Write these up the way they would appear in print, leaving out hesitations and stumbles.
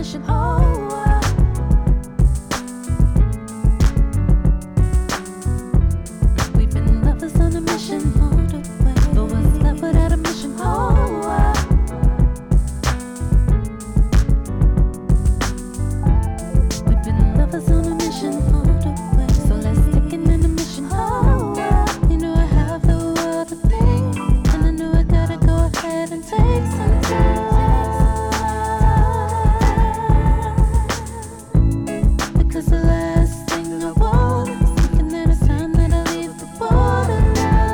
mission. Oh, we've been lovers on a mission all the way. But what's love without a mission? Oh, we've been lovers on a mission all the way. So let's stick it in the mission. Oh, you know I have the world to think, and I know I gotta go ahead and take some time. Because the last thing I want is thinking that it's time that I leave the borderline.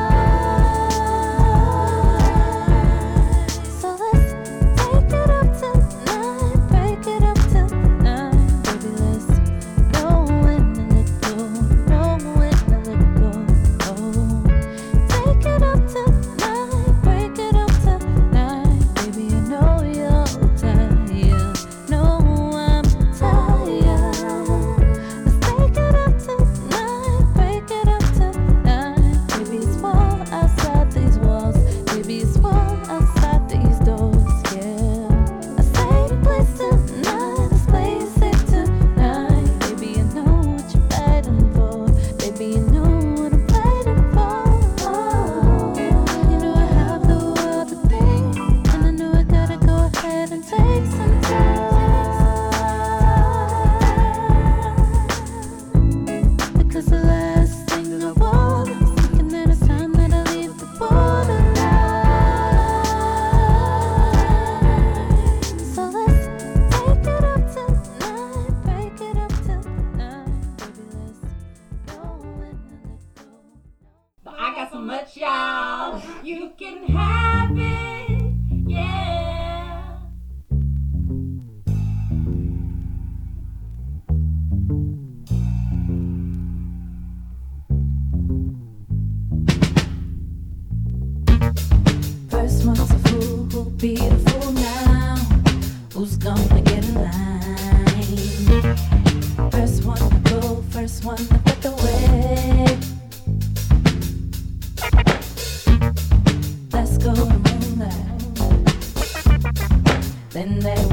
So let's take it up tonight, break it up tonight, baby. Let's know when to let go, know when to let go. Oh, take it up tonight, break it up tonight, baby. I know you're tired, no, I'm tired. Let's take it up tonight, break it up tonight, baby. It's fall outside these walls, baby. It's fall outside these doors, yeah. I say the place tonight, this place safe tonight, baby. I know what you're fighting for, baby. You know what I'm fighting for. You know I have the world to think, and I know I gotta go ahead and take some time. Because the last thing I want is thinking that it's time that I leave the borderline. So let's take it up tonight, break it up tonight, baby. Let's go and let go. So I got so much, y'all. You can have it, yeah. First one's a fool who'll be the fool now. Who's gonna get in line? First one to go, first one to get away. Let's go to moonlight. Then there's